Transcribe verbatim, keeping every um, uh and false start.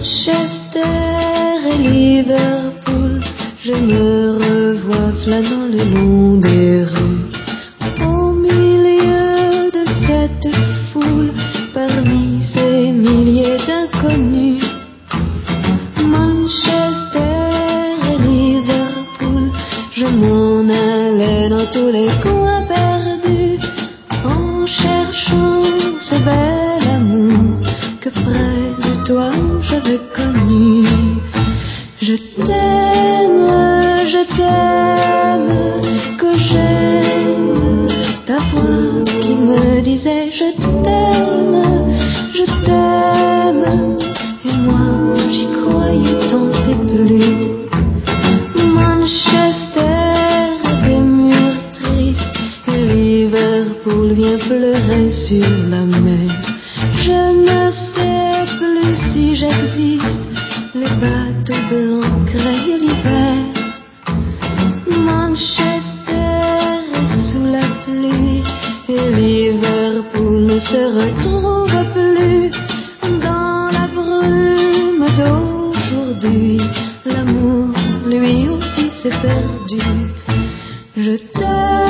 Manchester et Liverpool, je me revois flânant le long des rues, au milieu de cette foule, parmi ces milliers d'inconnus. Manchester et Liverpool, je m'en allais dans tous les coins perdus, en cherchant ce bel amour que près de toi j'avais connu. Je t'aime, je t'aime, que j'aime ta voix qui me disait je t'aime, je t'aime, et moi j'y croyais tant et plus. Manchester a des murs tristes et Liverpool vient pleurer sur la mer. Je ne sais plus si j'existe, les bateaux blancs craignent l'hiver. Manchester est sous la pluie et Liverpool ne se retrouve plus. Dans la brume d'aujourd'hui, l'amour lui aussi s'est perdu. Je t'aime.